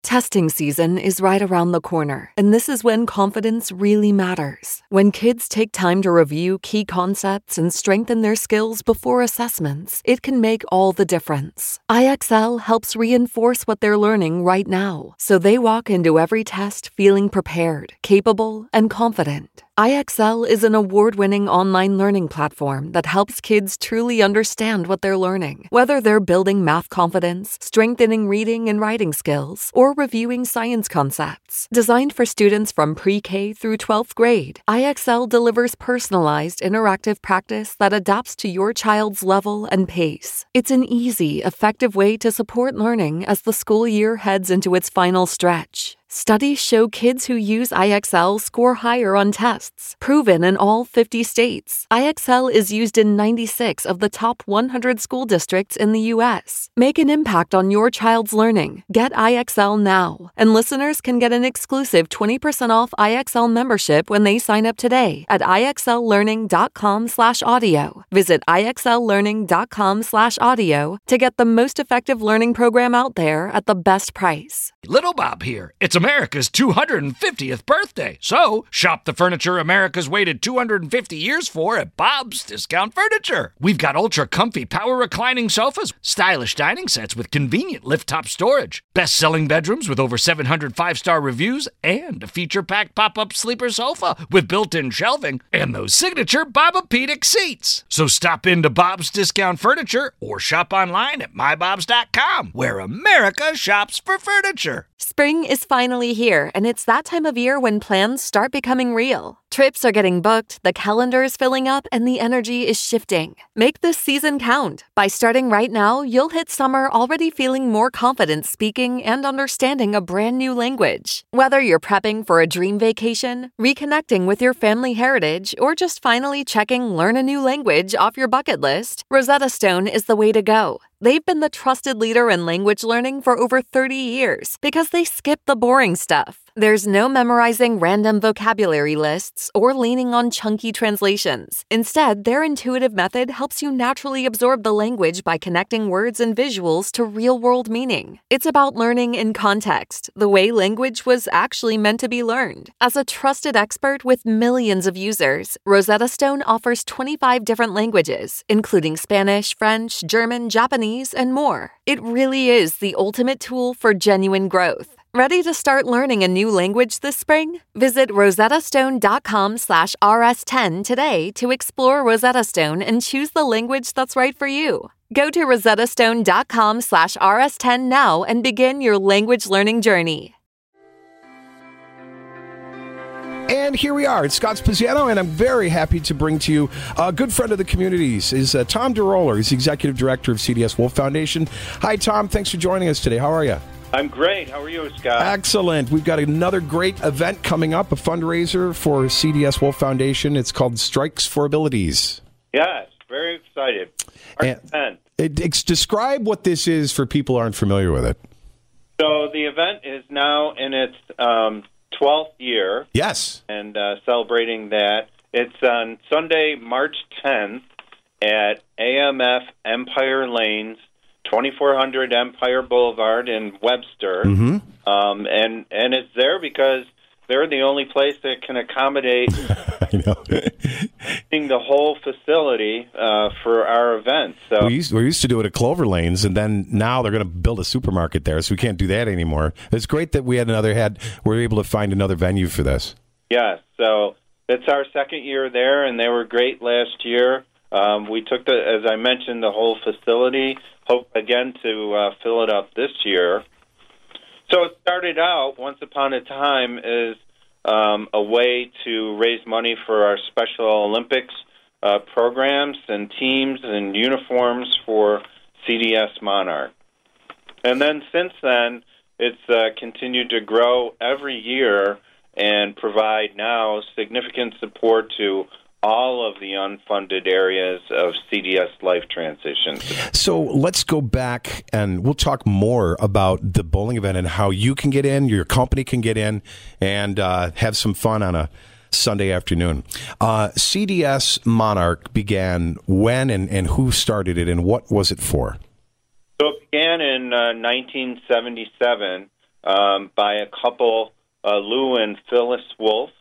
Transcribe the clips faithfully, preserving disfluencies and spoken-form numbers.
Testing season is right around the corner, and this is when confidence really matters. When kids take time to review key concepts and strengthen their skills before assessments, it can make all the difference. I X L helps reinforce what they're learning right now, so they walk into every test feeling prepared, capable, and confident. I X L is an award-winning online learning platform that helps kids truly understand what they're learning, whether they're building math confidence, strengthening reading and writing skills, or reviewing science concepts. Designed for students from pre-K through twelfth grade, I X L delivers personalized, interactive practice that adapts to your child's level and pace. It's an easy, effective way to support learning as the school year heads into its final stretch. Studies show kids who use I X L score higher on tests, proven in all fifty states. I X L is used in ninety-six of the top one hundred school districts in the U S. Make an impact on your child's learning. Get I X L now. And listeners can get an exclusive twenty percent off I X L membership when they sign up today at IXLlearning.com slash audio. Visit IXLlearning.com slash audio to get the most effective learning program out there at the best price. Little Bob here. It's America's two hundred fiftieth birthday, so shop the furniture America's waited two hundred fifty years for at Bob's Discount Furniture. We've got ultra-comfy power reclining sofas, stylish dining sets with convenient lift-top storage, best-selling bedrooms with over seven hundred five-star reviews, and a feature-packed pop-up sleeper sofa with built-in shelving, and those signature Bobapedic seats. So stop into Bob's Discount Furniture or shop online at my bobs dot com, where America shops for furniture. Spring is finally here, and it's that time of year when plans start becoming real. Trips are getting booked, the calendar is filling up, and the energy is shifting. Make this season count. By starting right now, you'll hit summer already feeling more confident speaking and understanding a brand new language. Whether you're prepping for a dream vacation, reconnecting with your family heritage, or just finally checking learn a new language off your bucket list, Rosetta Stone is the way to go. They've been the trusted leader in language learning for over thirty years because they skip the boring stuff. There's no memorizing random vocabulary lists or leaning on chunky translations. Instead, their intuitive method helps you naturally absorb the language by connecting words and visuals to real-world meaning. It's about learning in context, the way language was actually meant to be learned. As a trusted expert with millions of users, Rosetta Stone offers twenty-five different languages, including Spanish, French, German, Japanese, and more. It really is the ultimate tool for genuine growth. Ready to start learning a new language this spring? Visit rosettastone.com slash rs10 today to explore Rosetta Stone and choose the language that's right for you. Go to rosettastone.com slash rs10 now and begin your language learning journey. And here we are. It's Scott Spaziano, and I'm very happy to bring to you a good friend of the communities is uh, Tom DeRoller. He's the Executive Director of C D S Wolf Foundation. Hi, Tom. Thanks for joining us today. How are you? I'm great. How are you, Scott? Excellent. We've got another great event coming up, a fundraiser for C D S Wolf Foundation. It's called Strikes for Abilities. Yes, very excited. And it, it's, describe what this is for people who aren't familiar with it. So the event is now in its um, twelfth year. Yes. And uh, celebrating that. It's on Sunday, March tenth at A M F Empire Lanes, twenty-four hundred Empire Boulevard in Webster. Mm-hmm. Um, and, and it's there because they're the only place that can accommodate I know. the whole facility uh, for our events. So we used, we used to do it at Clover Lanes, and then now they're going to build a supermarket there, so we can't do that anymore. It's great that we had another had we were able to find another venue for this. Yes, so it's our second year there, and they were great last year. Um, we took the, as I mentioned, the whole facility. Hope again to uh, fill it up this year. So it started out once upon a time as um, a way to raise money for our Special Olympics uh, programs and teams and uniforms for C D S Monarch. And then since then, it's uh, continued to grow every year and provide now significant support to all of the unfunded areas of C D S life transitions. So let's go back and we'll talk more about the bowling event and how you can get in, your company can get in, and uh, have some fun on a Sunday afternoon. Uh, C D S Monarch began when and, and who started it and what was it for? So it began in uh, nineteen seventy-seven um, by a couple, uh, Lou and Phyllis Wolf.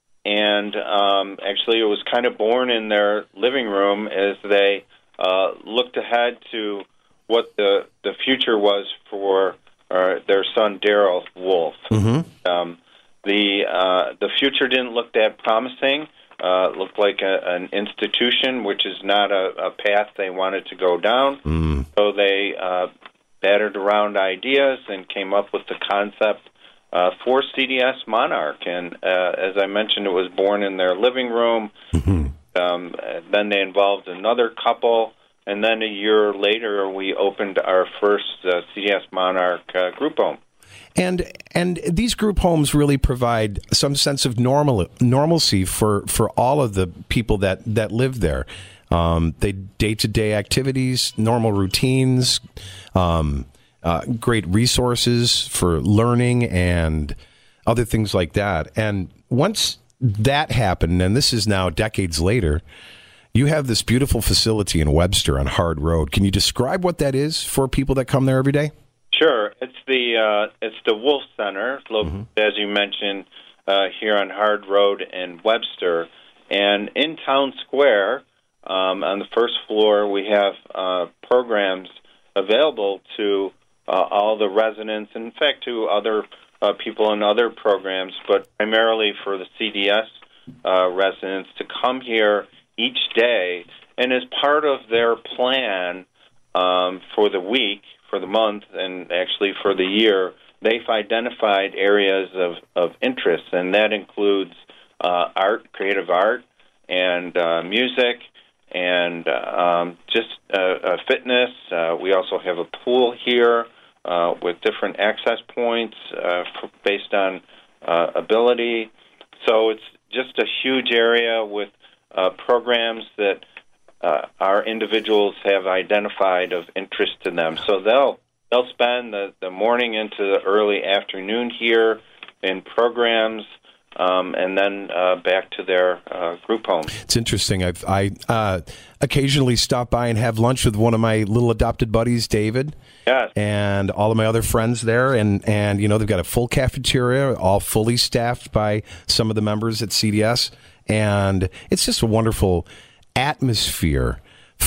And um, actually, it was kind of born in their living room as they uh, looked ahead to what the, the future was for uh, their son, Daryl Wolf. Mm-hmm. Um, the uh, the future didn't look that promising. Uh, it looked like a, an institution, which is not a, a path they wanted to go down. Mm. So they uh, battered around ideas and came up with the concept Uh, for C D S Monarch, and uh, as I mentioned, it was born in their living room. Mm-hmm. Um, then they involved another couple, and then a year later, we opened our first uh, C D S Monarch uh, group home. And and these group homes really provide some sense of normal normalcy for, for all of the people that, that live there. Um, they day-to-day activities, normal routines, um, Uh, great resources for learning and other things like that. And once that happened, and this is now decades later, you have this beautiful facility in Webster on Hard Road. Can you describe what that is for people that come there every day? Sure. It's the uh, it's the Wolf Center, located, mm-hmm. as you mentioned, uh, here on Hard Road in Webster. And in Town Square, um, on the first floor, we have uh, programs available to Uh, all the residents, in fact, to other uh, people in other programs, but primarily for the C D S uh, residents to come here each day. And as part of their plan um, for the week, for the month, and actually for the year, they've identified areas of, of interest, and that includes uh, art, creative art, and uh, music, and uh, um, just uh, uh, fitness. Uh, we also have a pool here. Uh, with different access points uh, for, based on uh, ability. So it's just a huge area with uh, programs that uh, our individuals have identified of interest to them. So they'll they'll spend the, the morning into the early afternoon here in programs, Um, and then uh, back to their uh, group home. It's interesting. I've, I uh, occasionally stop by and have lunch with one of my little adopted buddies, David. Yes. And all of my other friends there. And, and, you know, they've got a full cafeteria, all fully staffed by some of the members at C D S. And it's just a wonderful atmosphere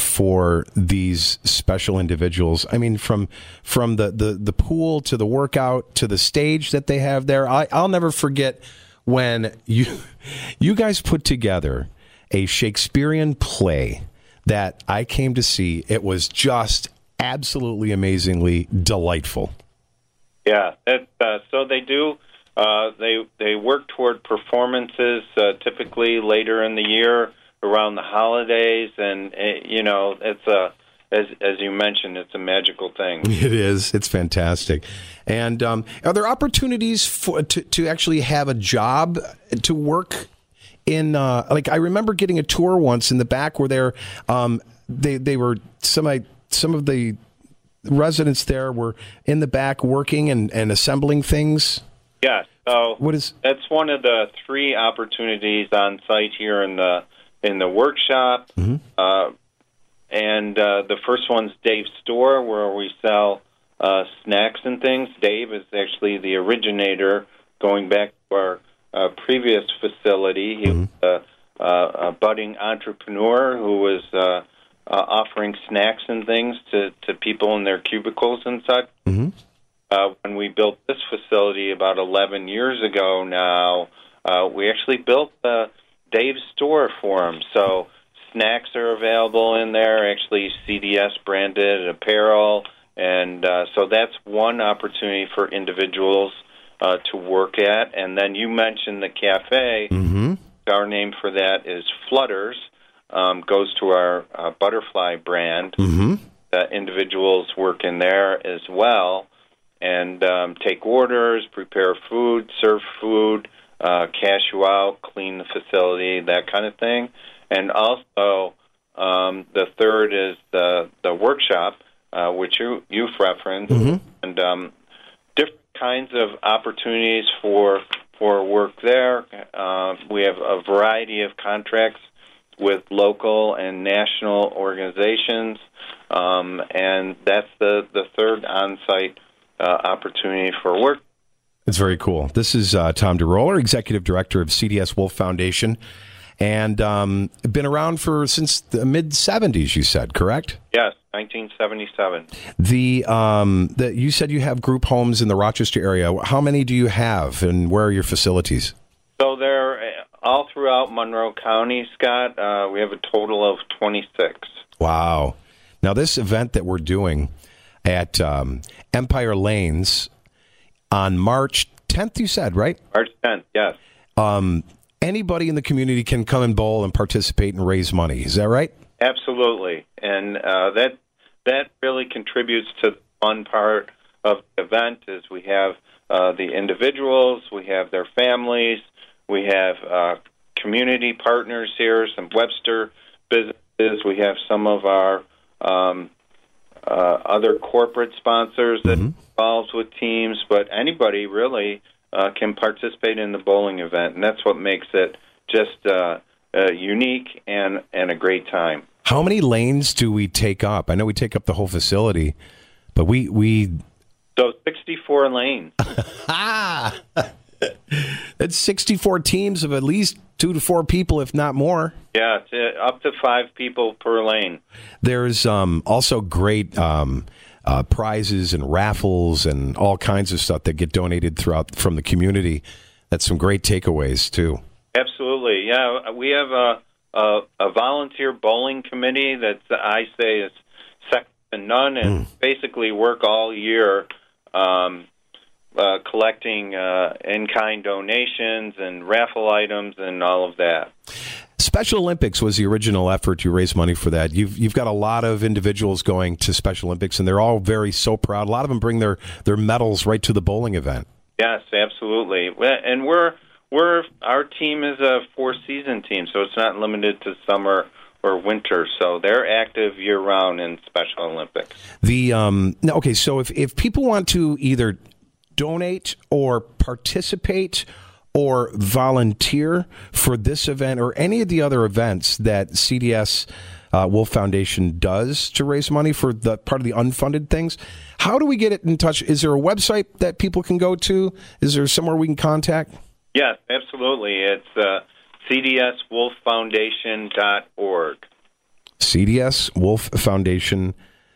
for these special individuals. I mean, from from the, the, the pool to the workout to the stage that they have there. I, I'll never forget when you you guys put together a Shakespearean play that I came to see. It was just absolutely amazingly delightful. Yeah, it, uh, so they do. Uh, they they work toward performances uh, typically later in the year around the holidays, and uh, you know it's a as as you mentioned, it's a magical thing. It is. It's fantastic. And um, are there opportunities for to, to actually have a job to work in? Uh, like I remember getting a tour once in the back where they're um, they they were some I, some of the residents there were in the back working and, and assembling things. Yes. So what is that's one of the three opportunities on site here in the in the workshop. Mm-hmm. Uh, And uh, the first one's Dave's Store, where we sell uh, snacks and things. Dave is actually the originator, going back to our uh, previous facility. He mm-hmm. was a, a, a budding entrepreneur who was uh, uh, offering snacks and things to, to people in their cubicles and such. Mm-hmm. Uh, when we built this facility about eleven years ago now, uh, we actually built the Dave's Store for him. So snacks are available in there, actually C D S branded apparel, and uh, so that's one opportunity for individuals uh, to work at. And then you mentioned the cafe. Mm-hmm. Our name for that is Flutters, um, goes to our uh, Butterfly brand. Mm-hmm. Uh, individuals work in there as well and um, take orders, prepare food, serve food, uh, cash you out, clean the facility, that kind of thing. And also, um, the third is the the workshop, uh, which you, you've referenced, mm-hmm. and um, different kinds of opportunities for for work there. Uh, we have a variety of contracts with local and national organizations, um, and that's the, the third on-site uh, opportunity for work. It's very cool. This is uh, Tom DeRoller, Executive Director of C D S Wolf Foundation, and um, been around for since the mid seventies, you said, correct? Yes, nineteen seventy-seven. The, um, the You said you have group homes in the Rochester area. How many do you have, and where are your facilities? So they're all throughout Monroe County, Scott. Uh, we have a total of twenty-six. Wow. Now, this event that we're doing at um, Empire Lanes on March tenth, you said, right? March tenth, yes. Um, anybody in the community can come and bowl and participate and raise money. Is that right? Absolutely. And uh, that that really contributes to the fun part of the event is we have uh, the individuals, we have their families, we have uh, community partners here, some Webster businesses, we have some of our um, uh, other corporate sponsors that mm-hmm. involved with teams, but anybody really uh, can participate in the bowling event, and that's what makes it just uh, uh, unique and, and a great time. How many lanes do we take up? I know we take up the whole facility, but we... we... So sixty-four lanes. That's sixty-four teams of at least two to four people, if not more. Yeah, it's, uh, up to five people per lane. There's um, also great um, uh, prizes and raffles and all kinds of stuff that get donated throughout from the community. That's some great takeaways, too. Absolutely. Yeah, we have a, a, a volunteer bowling committee that I say is second to none and mm. basically work all year um Uh, collecting uh, in-kind donations and raffle items and all of that. Special Olympics was the original effort to raise money for that. You've you've got a lot of individuals going to Special Olympics, and they're all very so proud. A lot of them bring their, their medals right to the bowling event. Yes, absolutely. And we're we're our team is a four-season team, so it's not limited to summer or winter. So they're active year-round in Special Olympics. The um no, okay, so if if people want to either donate or participate or volunteer for this event or any of the other events that C D S uh, Wolf Foundation does to raise money for the part of the unfunded things, how do we get it in touch? Is there a website that people can go to? Is there somewhere we can contact? Yes, absolutely. It's uh, C D S wolf foundation dot org. C D S Wolf Foundation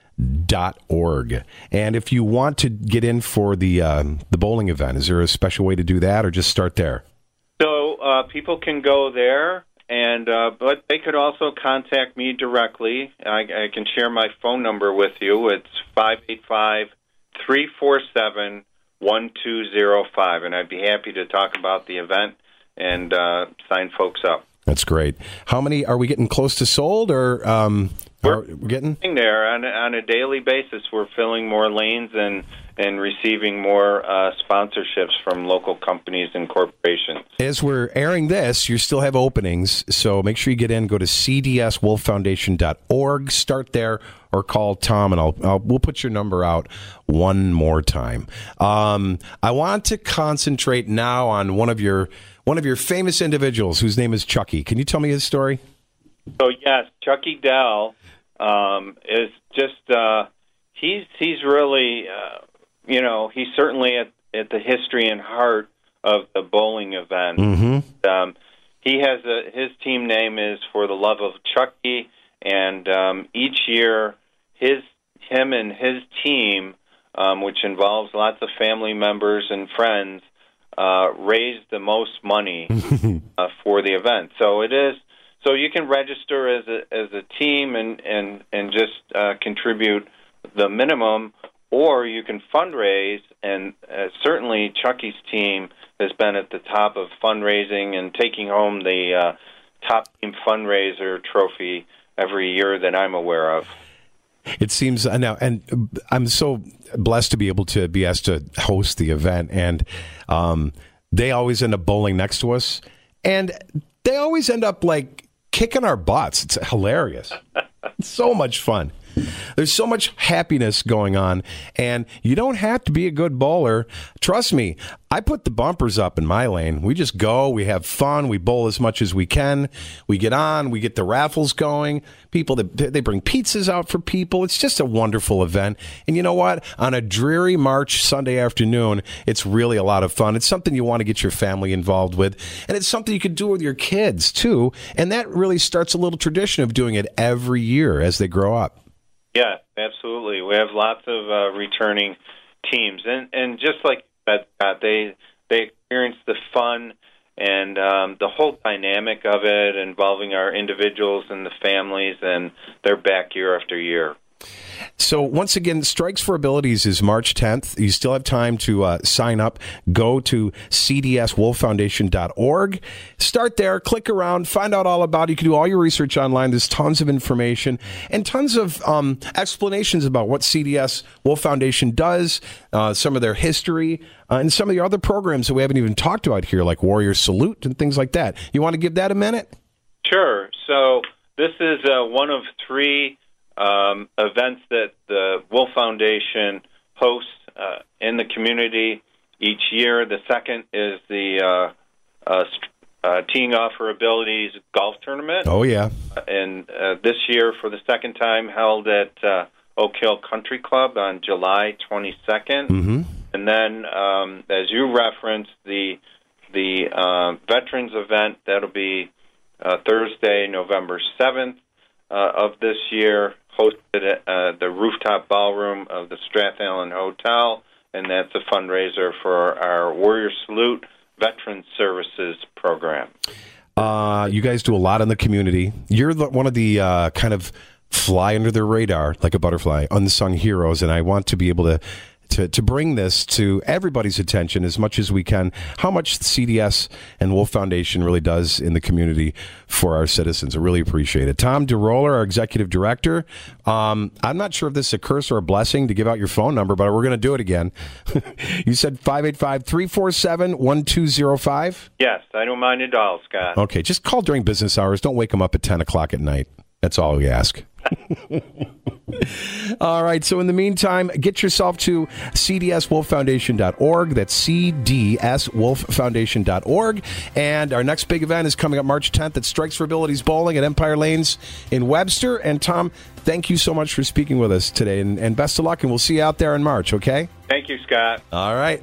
dot org. And if you want to get in for the uh, the bowling event, is there a special way to do that, or just start there? So uh, people can go there, and uh, but they could also contact me directly. I, I can share my phone number with you. It's five eight five, three four seven, one two zero five, and I'd be happy to talk about the event and uh, sign folks up. That's great. How many are we getting close to sold, or um, we're, are we getting there on a, on a daily basis? We're filling more lanes and and receiving more uh, sponsorships from local companies and corporations. As we're airing this, you still have openings, so make sure you get in. Go to C D S wolf foundation dot org. Start there, or call Tom, and I'll, I'll we'll put your number out one more time. Um, I want to concentrate now on one of your. One of your famous individuals, whose name is Chucky. Can you tell me his story? So yes, Chucky Dell um, is just uh, he's he's really uh, you know he's certainly at, at the history and heart of the bowling event. Mm-hmm. Um, he has a his team name is For the Love of Chucky, and um, each year his him and his team, um, which involves lots of family members and friends, Uh, raise the most money uh, for the event. So it is. So you can register as a as a team and and and just uh, contribute the minimum, or you can fundraise. And uh, certainly, Chucky's team has been at the top of fundraising and taking home the uh, top team fundraiser trophy every year that I'm aware of. It seems now, and I'm so blessed to be able to be asked to host the event, and um, they always end up bowling next to us, and they always end up like kicking our butts. It's hilarious. It's so much fun. There's so much happiness going on, and you don't have to be a good bowler. Trust me, I put the bumpers up in my lane. We just go, we have fun, we bowl as much as we can. We get on, we get the raffles going. People, they bring pizzas out for people. It's just a wonderful event. And you know what? On a dreary March Sunday afternoon, it's really a lot of fun. It's something you want to get your family involved with, and it's something you could do with your kids, too. And that really starts a little tradition of doing it every year as they grow up. Yeah, absolutely. We have lots of uh, returning teams, and and just like that, uh, they they experience the fun and um, the whole dynamic of it, involving our individuals and the families, and they're back year after year. So once again, Strikes for Abilities is March tenth. You still have time to uh, sign up. Go to c d s wolf foundation dot org. Start there, click around, find out all about it. You can do all your research online. There's tons of information and tons of um, explanations about what C D S Wolf Foundation does, uh, some of their history, uh, and some of the other programs that we haven't even talked about here, like Warrior Salute and things like that. You want to give that a minute? Sure. So this is uh, one of three Um, events that the Wolf Foundation hosts uh, in the community each year. The second is the uh, uh, uh, Teeing Off for Abilities golf tournament. Oh, yeah. And uh, this year, for the second time, held at uh, Oak Hill Country Club on July twenty-second. Mm-hmm. And then, um, as you referenced, the, the uh, Veterans event, that'll be uh, Thursday, November seventh uh, of this year, hosted at uh, the rooftop ballroom of the Strathallan Hotel, and that's a fundraiser for our Warrior Salute Veterans Services program. Uh, you guys do a lot in the community. You're the, one of the uh, kind of fly under the radar, like a butterfly, unsung heroes, and I want to be able to To, to bring this to everybody's attention as much as we can, how much C D S and Wolf Foundation really does in the community for our citizens. I really appreciate it. Tom DeRoller, our executive director. Um, I'm not sure if this is a curse or a blessing to give out your phone number, but we're going to do it again. You said five eight five, three four seven, one two zero five? Yes, I don't mind at all, Scott. Okay, just call during business hours. Don't wake them up at ten o'clock at night. That's all we ask. All right. So in the meantime, get yourself to c d s wolf foundation dot org. That's c d s wolf foundation dot org. And our next big event is coming up March tenth at Strikes for Abilities Bowling at Empire Lanes in Webster. And Tom, thank you so much for speaking with us today, and, and best of luck. And we'll see you out there in March. Okay. Thank you, Scott. All right.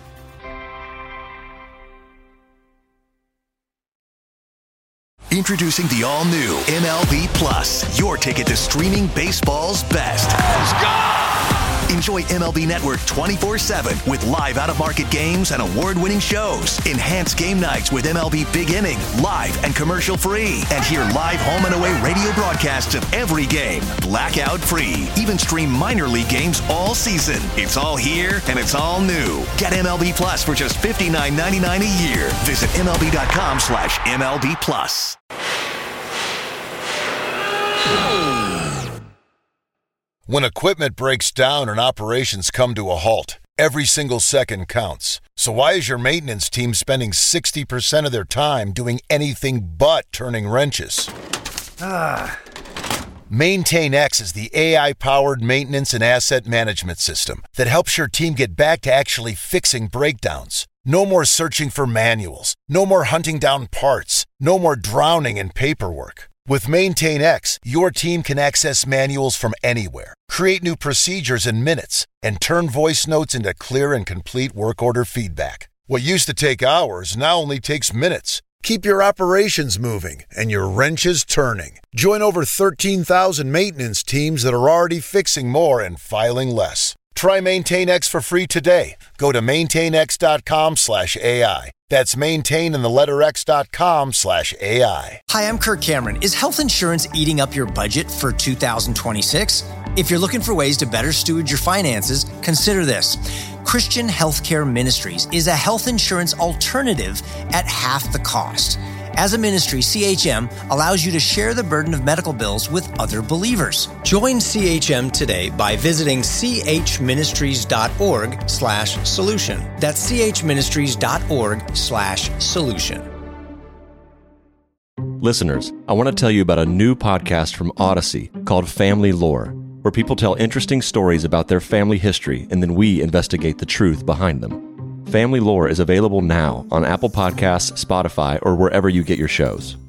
Introducing the all-new M L B Plus, your ticket to streaming baseball's best. Let's go! Enjoy M L B Network twenty-four seven with live out-of-market games and award-winning shows. Enhance game nights with M L B Big Inning, live and commercial-free. And hear live home and away radio broadcasts of every game, blackout-free. Even stream minor league games all season. It's all here, and it's all new. Get M L B Plus for just fifty-nine ninety-nine a year. Visit MLB.com slash MLB Plus. When equipment breaks down and operations come to a halt, every single second counts. So why is your maintenance team spending sixty percent of their time doing anything but turning wrenches? Ah. MaintainX is the A I-powered maintenance and asset management system that helps your team get back to actually fixing breakdowns. No more searching for manuals. No more hunting down parts. No more drowning in paperwork. With MaintainX, your team can access manuals from anywhere, create new procedures in minutes, and turn voice notes into clear and complete work order feedback. What used to take hours now only takes minutes. Keep your operations moving and your wrenches turning. Join over thirteen thousand maintenance teams that are already fixing more and filing less. Try MaintainX for free today. Go to maintainx.com slash AI. That's maintain in the letter x.com slash AI. Hi, I'm Kirk Cameron. Is health insurance eating up your budget for two thousand twenty-six? If you're looking for ways to better steward your finances, consider this. Christian Healthcare Ministries is a health insurance alternative at half the cost. As a ministry, C H M allows you to share the burden of medical bills with other believers. Join C H M today by visiting chministries.org slash solution. That's chministries.org slash solution. Listeners, I want to tell you about a new podcast from Odyssey called Family Lore. where people tell interesting stories about their family history and then we investigate the truth behind them. Family Lore is available now on Apple Podcasts, Spotify, or wherever you get your shows.